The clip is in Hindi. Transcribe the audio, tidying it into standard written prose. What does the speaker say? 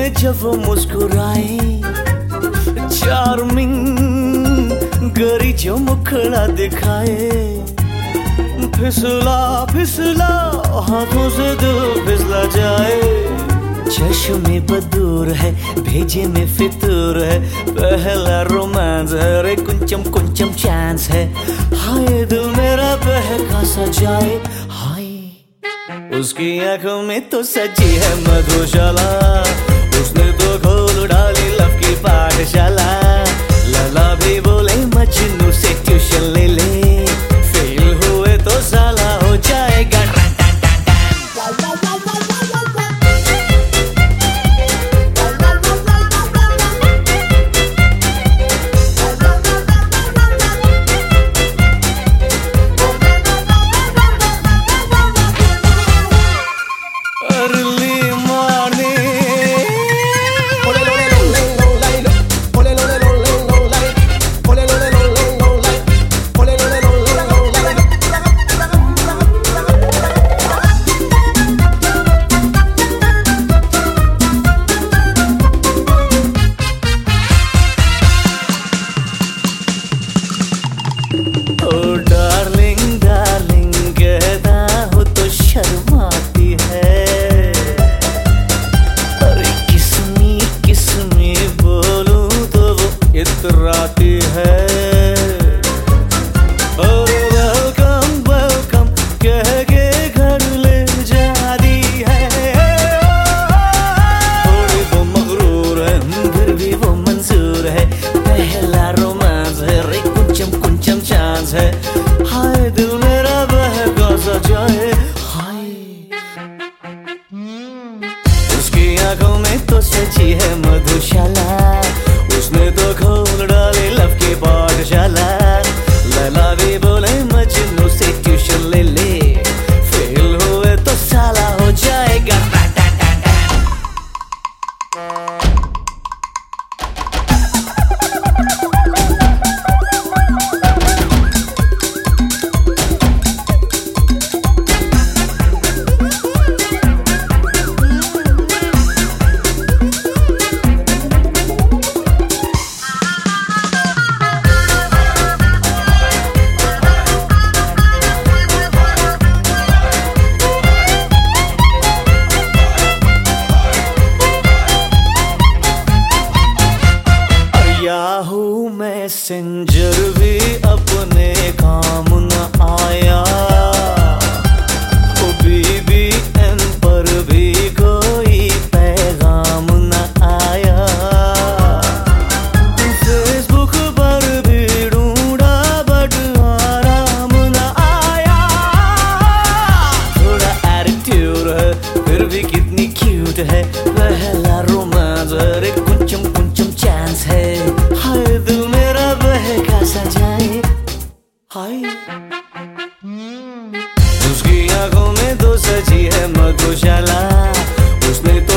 में जब वो मुस्कुराए, चार्मिंग गरी जो मुखड़ा दिखाए, फिसला फिसला हाथों से दिल फिसला जाए। चश्मे बदूर है, भेजे में फितूर है, पहला रोमांस है, रे कुंचम कुंचम चांस है। हाय दिल मेरा बहका सा जाए, हाय उसकी आंखों में तो सजी है मधुशाला, उसने तो खोल डाली लव की पाठशाला। लला भी बोले मजनू से ट्यूशन ले ले, फेल हुए तो साला हो जाएगा। इतराती है और वेलकम वेलकम कह के घर ले जाती है। थोड़ी वो मगरूर है, फिर भी वो मंजूर है, पहला रोमांस है, रे कुंचम कुंचम चांस है। हाय दिल मेरा बहका सा जाए, हाय उसकी आंखों में तो सजी है मधुशाला, उसने तो खोल डाली लव की पाठशाला। लैला भी बोले मजनू से ट्यूशन ले ले, फेल हुए तो साला हो जाएगा। याहू मैसेंजर भी अपने काम न आया, BBM पर भी कोई पैगाम न आया, फेसबुक पर भी ढूंढा बट आराम न आया। थोड़ा एटीट्यूड है, फिर भी कितनी क्यूट है, पहला रोमांस है, रे कुंचम कुंचम चांस है। हाय दिल मेरा बहका सा जाए, हाय उसकी आंखों में तो सजी है मधुशाला, उसने